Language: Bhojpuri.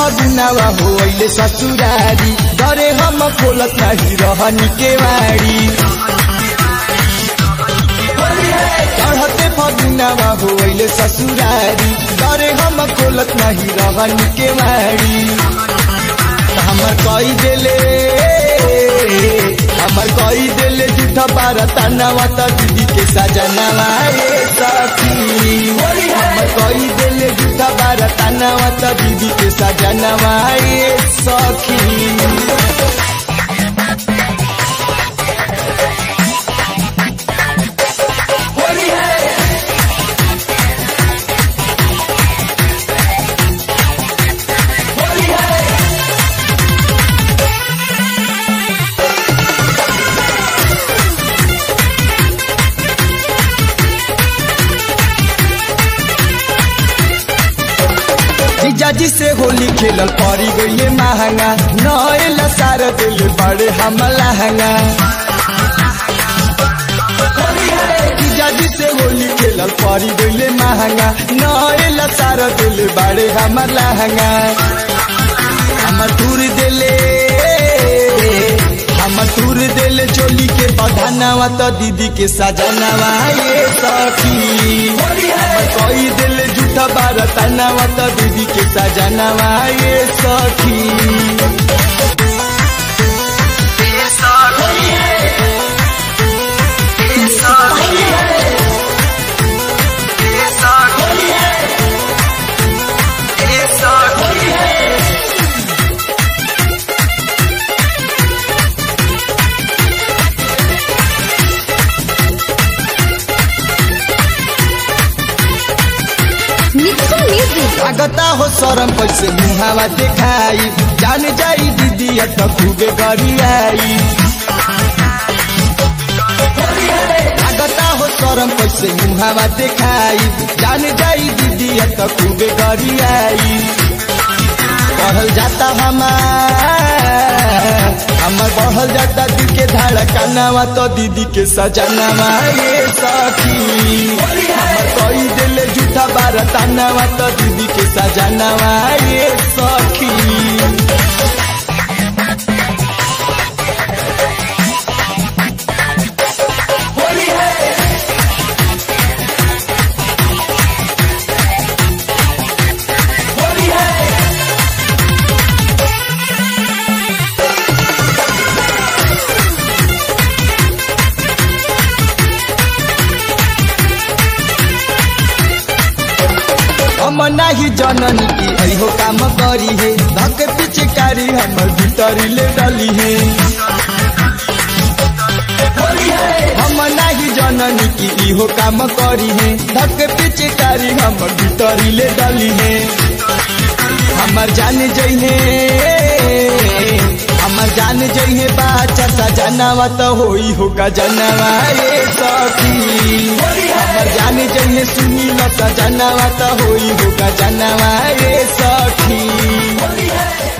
फगुनावा होइले ससुरारी डरे हम खोलत नाही रहनी केवाड़ी चढ़ते फगुनावा होइले ससुरारी डरे हम खोलत नहीं रहनी केवाड़ी हमर कई देले झूठा बारतानावा त दीदी के सजनावा ए सखी हमर कई देले झूठा बारतानावा त दीदी के सजनावा ए सखी जीजाजी से होली खेलल पड़ी गईले महंगा नएला सारा दिल बड़े हम लहंगा जीजाजी से होली खेलल पड़ी गईले महंगा नएला सारा दिल बड़े हम लहंगा हमर टूर देले चोली के बधानावा त दीदी के सजनावा ये सखी हमर कई देले झूठा बारतानावा त दीदी के सजनावा ये सखी लागता हो शरम कैसे मुहावा देखाई जान जाई दीदी त खूबे गरियाई लागता हो शरम कैसे मुहावा देखाई जान जाई दीदी त खूबे गरियाई बढ़ल जाता हमर बढ़ल जाता दिल के धड़कनावा तो दीदी के सजनावा ये सखी हमर कई देले झूठा बारतानावा तो दीदी के सजनावा ये सखी हम नाही जननी की ऐहो काम करी है धक पिचकारी हमर भीतरी ले डली है हम नाही जननी की इहो काम करी है धक पिचकारी हमर भीतरी ले डली है हमर जान जइहे बाचा सजनावा त होई होगा जनावा ये सखी हमर जान जइहे सुनी ल सजनावा त होई होगा जनावा ये सखी।